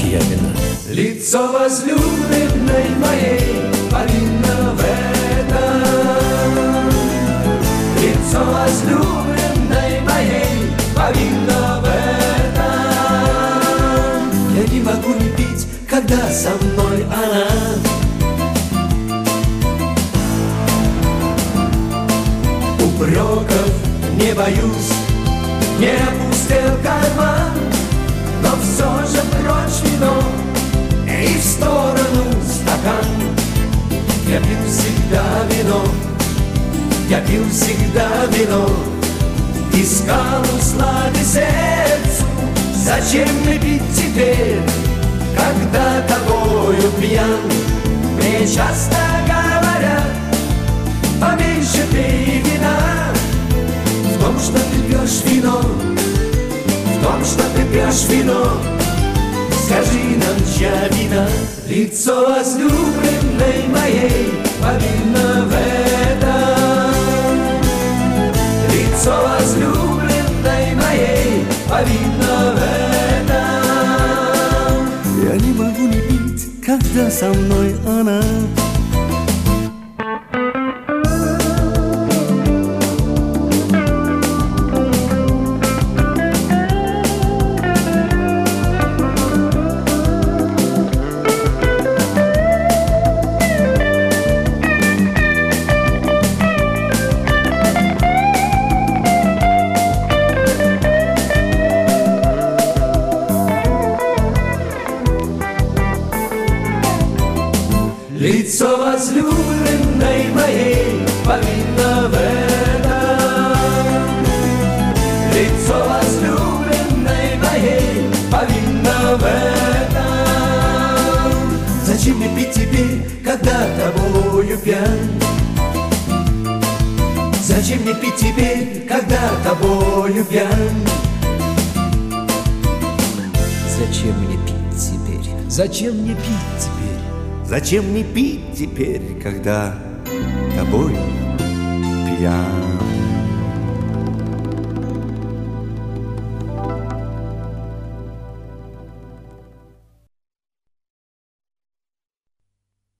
Скрябина. Лицо возлюбленной моей повинно в этом. Лицо возлюбленной моей повинно в этом. Я не могу не пить, когда со мной она. Упреков не боюсь, не опустил карман, но все же прочь вино и в сторону стакан. Я пил всегда вино, я пил всегда вино, искал услады сердцу. Зачем мне пить теперь, когда тобою пьян? Мне часто говорят, поменьше пей вина. В том, что ты пьешь вино, в том, что ты пьешь вино, скажи нам, чья вина? Лицо возлюбленной моей повинно в этом. Лицо возлюбленной моей повинно в этом. Я не могу не пить, когда со мной она. Лицо возлюбленной моей повинно в этом. Лицо возлюбленной моей повинно в этом. Зачем мне пить теперь, когда тобою пьян? Зачем мне пить теперь, когда тобою пьян? Зачем мне пить теперь? Зачем мне пить теперь? Зачем мне пить теперь, когда тобой пьян?